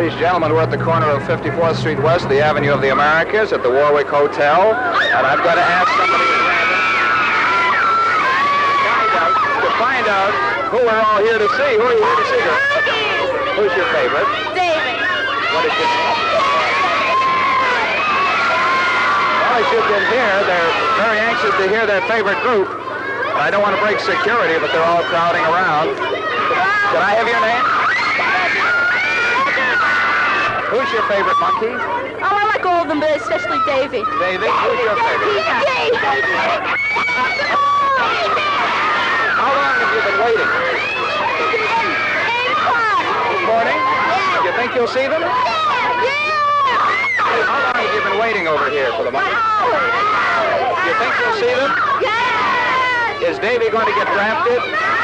Ladies and gentlemen, we're at the corner of 54th Street West, the Avenue of the Americas, at the Warwick Hotel. And I've got to ask somebody to find out who we're all here to see. Who are you here to see, girl? Who's your favorite? David. What is your name? Well, as you can hear, they're very anxious to hear their favorite group. I don't want to break security, but they're all crowding around. Can I have your name? Who's your favorite monkey? Oh, I like all of them, but especially Davy. Davy? Who's your favorite? How long have you been waiting? 8 o'clock. This morning? Yeah. You think you'll see them? Yeah. How long have you been waiting over here for the monkey? You think you'll see them? Yeah. Is Davy going to get drafted?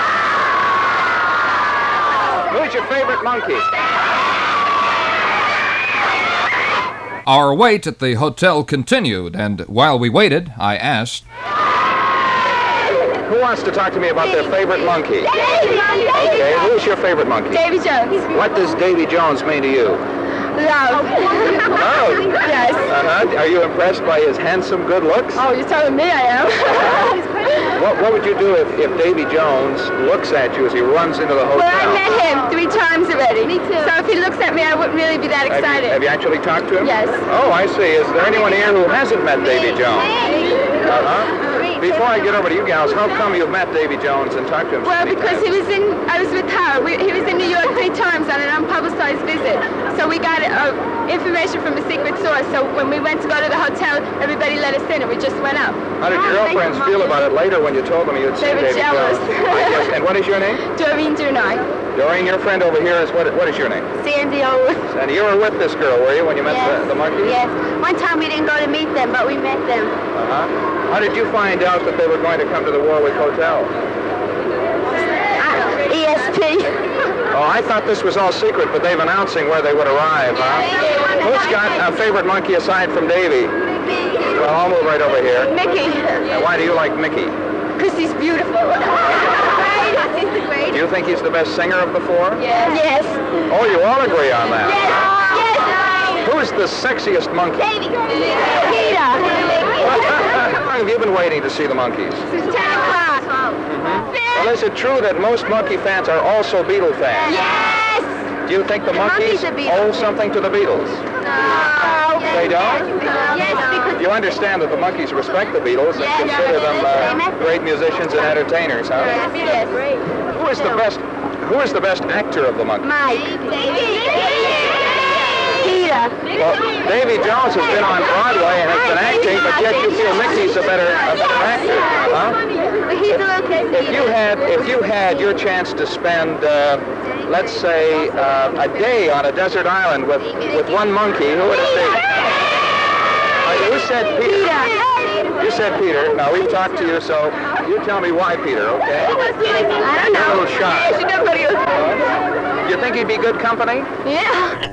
Who's your favorite monkey? Our wait at the hotel continued, and while we waited, I asked, Who wants to talk to me about their favorite monkey? Okay, who's your favorite monkey? Davy Jones. What does Davy Jones mean to you? Love. Love? Yes. Uh-huh. Are you impressed by his handsome, good looks? Oh, you're telling me I am. What would you do if Davy Jones looks at you as he runs into the hotel? Well, I met him 3 times already. Me too. So if he looks at me, I wouldn't really be that excited. Have you actually talked to him? Yes. Oh, I see. Is there anyone here who hasn't met Davy Jones? Uh-huh. Before I get over to you gals, how come you've met Davy Jones and talked to him? Well, because I was with her. He was in New York 3 times on an unpublicized visit. So we got information from a secret source. So when we went to go to the hotel, everybody let us in and we just went up. How did your girlfriends feel about it later when you told them you'd seen They were Davy jealous. Jones? I guess. And what is your name? Doreen Durnay. Doreen, your friend over here is what is your name? Sandy Owens. And you were with this girl, were you, when you met the monkeys? Yes. One time we didn't go to meet them, but we met them. Uh-huh. How did you find out that they were going to come to the Warwick Hotel? ESP. Oh, I thought this was all secret, but they've announcing where they would arrive, huh? Who's got a favorite monkey aside from Davy? Well, I'll move right over here. Mickey. And why do you like Mickey? Because he's beautiful. He's the greatest. Do you think he's the best singer of the 4? Yes. Oh, you all agree on that? Yes. Who's the sexiest monkey? Peter. How long have you been waiting to see the monkeys? Since 10 o'clock. Well, is it true that most monkey fans are also Beatle fans? Yes. Do you think the monkeys monkeys are Beatles. owe something to the Beatles? No. They don't? Yes, because You understand that the monkeys respect the Beatles and consider them great musicians and entertainers, huh? Yes. Who is the best actor of the monkeys? Mike. Peter. Well, Davy Jones has been on Broadway and has been acting, but yet you feel Mickey's a better actor, huh? He's a little If you had your chance to spend, let's say, a day on a desert island with one monkey, who would it be? Who said Peter? You said Peter. Now, we've talked to you, so you tell me why Peter, okay? I don't know. You're a little shy. You think he'd be good company? Yeah.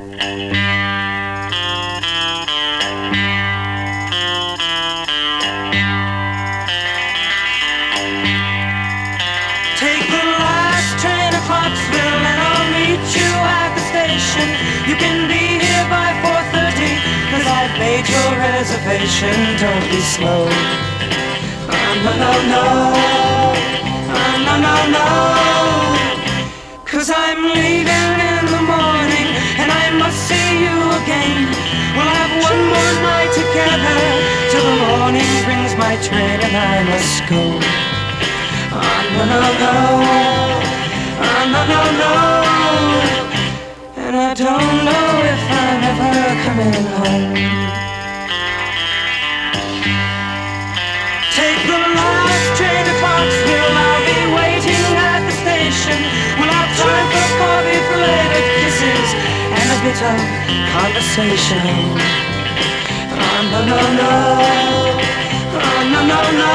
Take the last train to Clarksville and I'll meet you at the station. You can be here by 4:30, 'cause I've made your reservation. Don't be slow. No, no, no. No, no, no. 'Cause I'm leaving in the morning and I must see you again. We'll have one more night together till the morning brings my train and I must go. No, no, no. No, no, no. And I don't know if I'm ever coming home. Take the last train to Clarksville. I'll be waiting at the station. We'll have time for coffee-flavored kisses and a bit of conversation. No, no, no. No, no, no.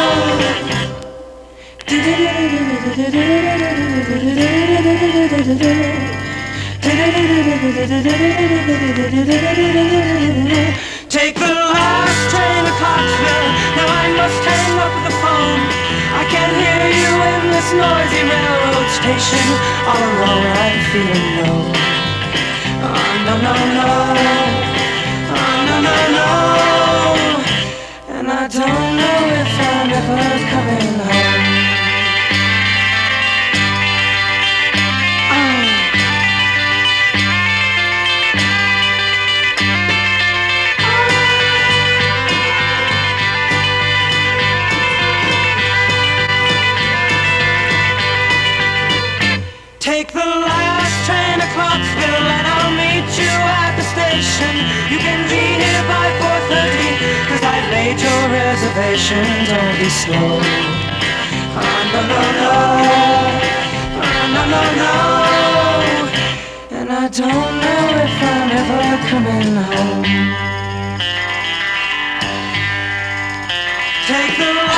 Take the last train to Clarksville. Now I must hang up the phone. I can't hear you in this noisy railroad station. All alone I'm feeling low. no, no, no. Oh, no, no, no. And I don't know if I'm ever coming home. Take the last train to Clarksville and I'll meet you at the station. You can be here by 4:30, 'cause I made your reservation. Don't be slow. Oh, no, no, no. Oh, no, no, no. And I don't know if I'm ever coming home. Take the